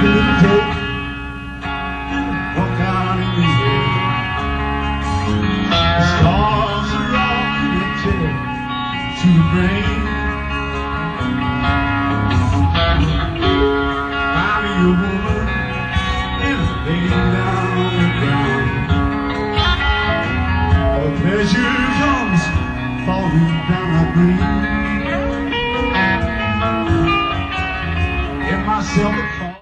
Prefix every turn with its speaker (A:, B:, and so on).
A: couldn't take walk out in the air. The stars are all connected to the brain. I'm your woman.